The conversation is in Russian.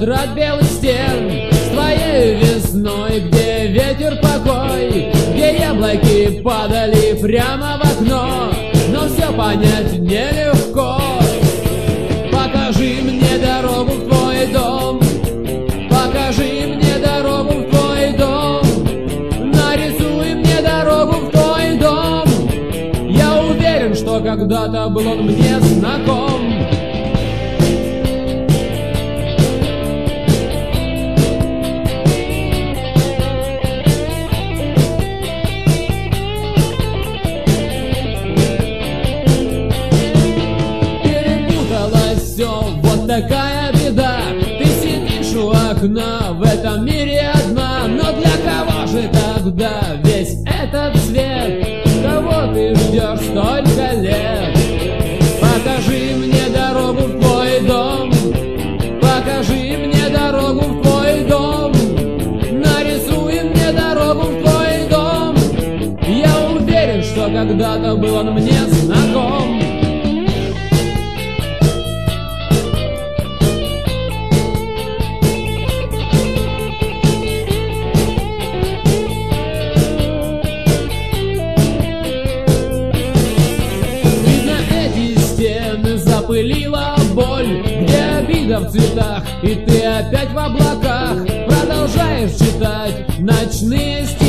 квадрат белых стен с твоей весной, где ветер покой, где яблоки падали прямо в окно, но все понять нелегко. Покажи мне дорогу в твой дом, покажи мне дорогу в твой дом, нарисуй мне дорогу в твой дом. Я уверен, что когда-то был он мне знаком. Вот такая беда, ты сидишь у окна в этом мире одна. Но для кого же тогда весь этот свет? Кого ты ждешь столько лет? Покажи мне дорогу в твой дом, покажи мне дорогу в твой дом, нарисуй мне дорогу в твой дом. Я уверен, что когда-то был он мне знаком. Запылила боль, где обида в цветах, и ты опять в облаках продолжаешь читать ночные стихи.